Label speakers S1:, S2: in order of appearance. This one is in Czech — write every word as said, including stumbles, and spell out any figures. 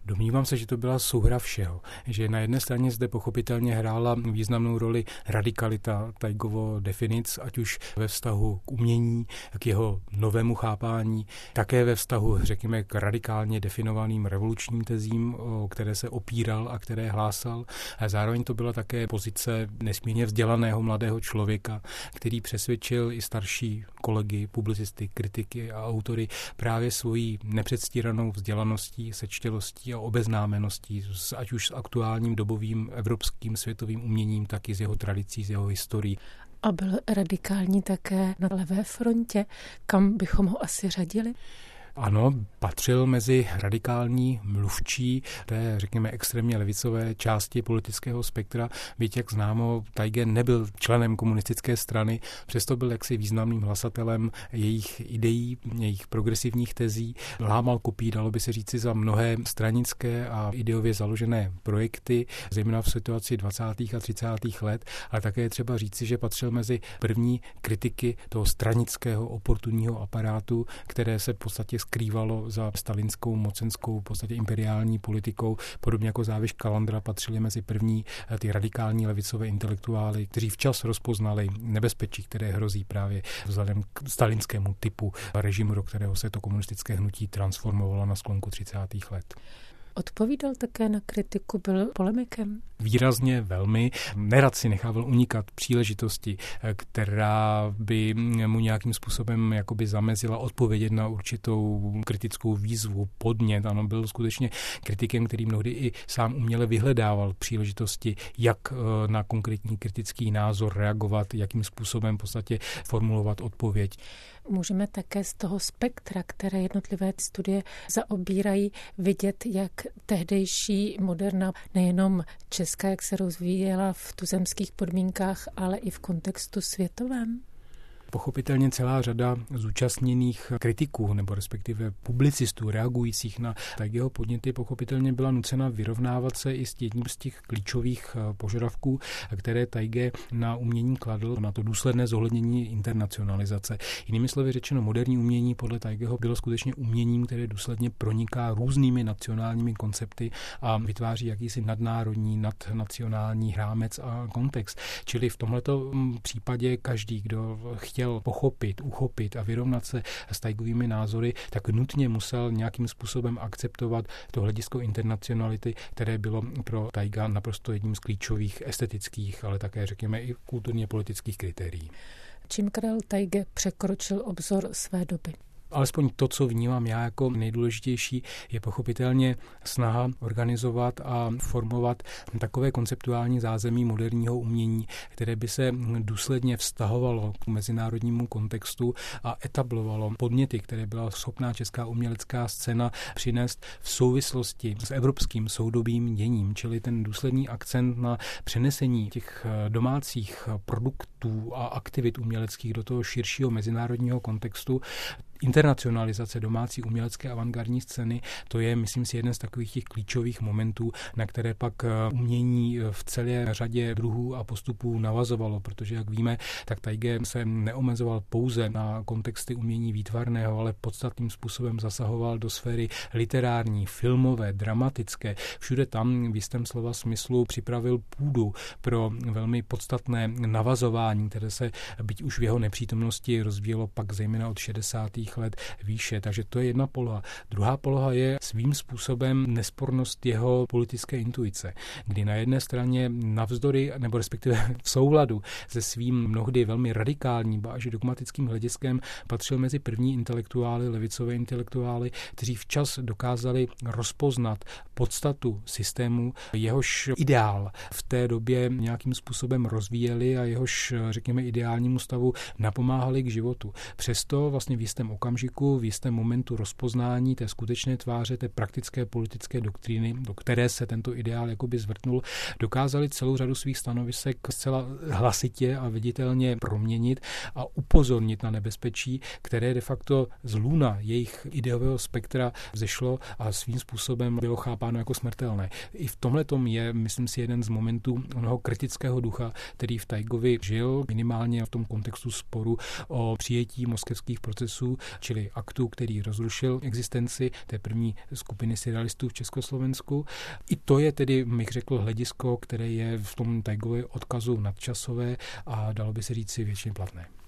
S1: Domnívám se, že to byla souhra všeho. Že na jedné straně zde pochopitelně hrála významnou roli radikalita Taigovo definic, ať už ve vztahu k umění, k jeho novému chápání, také ve vztahu, řekněme, k radikálně definovaným revolučním tezím, o které se opíral a které hlásal. A zároveň to byla také pozice nesmírně vzdělaného mladého člověka, který přesvědčil i starší kolegy, publicisty, kritiky a autory právě svojí nepředstíranou vzdělaností, sečtělostí a obeznámeností, ať už s aktuálním dobovým evropským světovým uměním, tak i s jeho tradicí, s jeho historií.
S2: A byl radikální také na levé frontě, kam bychom ho asi řadili?
S1: Ano, patřil mezi radikální mluvčí té, řekněme, extrémně levicové části politického spektra, byť jak známo, Taige nebyl členem komunistické strany, přesto byl jaksi významným hlasatelem jejich ideí, jejich progresivních tezí, lámal kopí, dalo by se říci, za mnohé stranické a ideově založené projekty, zejména v situaci dvacátých a třicátých let, ale také je třeba říci, že patřil mezi první kritiky toho stranického oportunního aparátu, které se v podstatě skrývalo za stalinskou, mocenskou, v podstatě imperiální politikou. Podobně jako Záviš Kalandra patřili mezi první ty radikální levicové intelektuály, kteří včas rozpoznali nebezpečí, které hrozí právě vzhledem k stalinskému typu režimu, do kterého se to komunistické hnutí transformovalo na sklonku třicátých let.
S2: Odpovídal také na kritiku, byl polemikem?
S1: Výrazně velmi. Nerad si nechával unikat příležitosti, která by mu nějakým způsobem jakoby zamezila odpovědět na určitou kritickou výzvu, podnět. Ano, byl skutečně kritikem, který mnohdy i sám uměle vyhledával příležitosti, jak na konkrétní kritický názor reagovat, jakým způsobem v podstatě formulovat odpověď.
S2: Můžeme také z toho spektra, které jednotlivé studie zaobírají, vidět, jak tehdejší moderna, nejenom česká, jak se rozvíjela v tuzemských podmínkách, ale i v kontextu světovém?
S1: Pochopitelně celá řada zúčastněných kritiků nebo respektive publicistů reagujících na Taigeho podněty pochopitelně byla nucena vyrovnávat se i s jedním z těch klíčových požadavků, které Taige na umění kladl, na to důsledné zohlednění internacionalizace. Jinými slovy řečeno, moderní umění podle Taigeho bylo skutečně uměním, které důsledně proniká různými nacionálními koncepty a vytváří jakýsi nadnárodní, nadnacionální rámec a kontext. Čili v tomto případě každý, kdo chtěl pochopit, uchopit a vyrovnat se s Taigovými názory, tak nutně musel nějakým způsobem akceptovat to hledisko internacionality, které bylo pro Taiga naprosto jedním z klíčových estetických, ale také řekněme i kulturně politických kritérií.
S2: Čím Karel Taige překročil obzor své doby?
S1: Alespoň to, co vnímám já jako nejdůležitější, je pochopitelně snaha organizovat a formovat takové konceptuální zázemí moderního umění, které by se důsledně vztahovalo k mezinárodnímu kontextu a etablovalo podněty, které byla schopná česká umělecká scéna přinést v souvislosti s evropským soudobým děním, čili ten důsledný akcent na přenesení těch domácích produktů a aktivit uměleckých do toho širšího mezinárodního kontextu. Internacionalizace domácí umělecké avantgardní scény, to je, myslím si, jeden z takových těch klíčových momentů, na které pak umění v celé řadě druhů a postupů navazovalo, protože, jak víme, tak Taige se neomezoval pouze na kontexty umění výtvarného, ale podstatným způsobem zasahoval do sféry literární, filmové, dramatické. Všude tam v jistém slova smyslu připravil půdu pro velmi podstatné navazování, které se, byť už v jeho nepřítomnosti, rozvíjelo pak zejména od šedesátých let výše. Takže to je jedna poloha. Druhá poloha je svým způsobem nespornost jeho politické intuice, kdy na jedné straně navzdory, nebo respektive v souladu se svým mnohdy velmi radikálním, ba až dogmatickým hlediskem patřil mezi první intelektuály, levicové intelektuály, kteří včas dokázali rozpoznat podstatu systému, jehož ideál v té době nějakým způsobem rozvíjeli a jehož, řekněme, ideálnímu stavu napomáhali k životu. Přesto vlastně v jistém okamžiku, v jistém momentu rozpoznání té skutečné tváře, té praktické politické doktríny, do které se tento ideál jakoby zvrtnul, dokázali celou řadu svých stanovisek zcela hlasitě a viditelně proměnit a upozornit na nebezpečí, které de facto z lůna jejich ideového spektra vzešlo a svým způsobem bylo chápáno jako smrtelné. I v tomhletom je, myslím si, jeden z momentů onoho kritického ducha, který v Taigovi žil, minimálně v tom kontextu sporu o přijetí moskevských procesů, čili aktu, který rozrušil existenci té první skupiny surrealistů v Československu. I to je tedy, bych řekl, hledisko, které je v tom Teigově odkazu nadčasové a dalo by se říct si věčně platné.